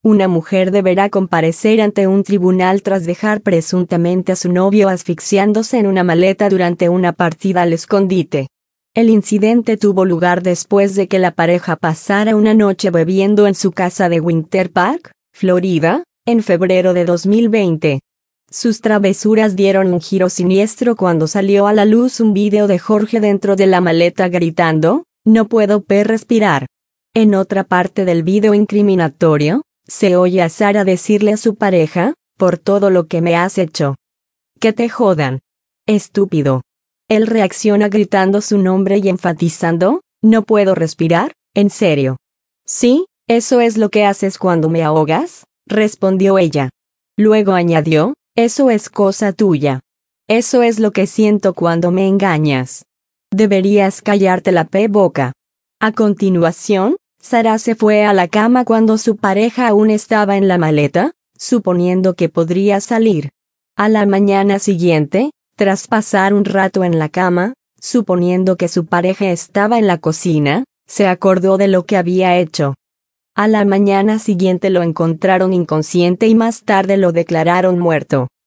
Una mujer deberá comparecer ante un tribunal tras dejar presuntamente a su novio asfixiándose en una maleta durante una partida al escondite. El incidente tuvo lugar después de que la pareja pasara una noche bebiendo en su casa de Winter Park, Florida, en febrero de 2020. Sus travesuras dieron un giro siniestro cuando salió a la luz un video de Jorge dentro de la maleta gritando, "No puedo respirar". En otra parte del video incriminatorio, se oye a Sara decirle a su pareja, "por todo lo que me has hecho. Que te jodan. Estúpido". Él reacciona gritando su nombre y enfatizando, "no puedo respirar, ¿en serio?". "Sí, eso es lo que haces cuando me ahogas", respondió ella. Luego añadió, "eso es cosa tuya. Eso es lo que siento cuando me engañas. Deberías callarte la boca". A continuación, Sara se fue a la cama cuando su pareja aún estaba en la maleta, suponiendo que podría salir. A la mañana siguiente, tras pasar un rato en la cama, suponiendo que su pareja estaba en la cocina, se acordó de lo que había hecho. A la mañana siguiente lo encontraron inconsciente y más tarde lo declararon muerto.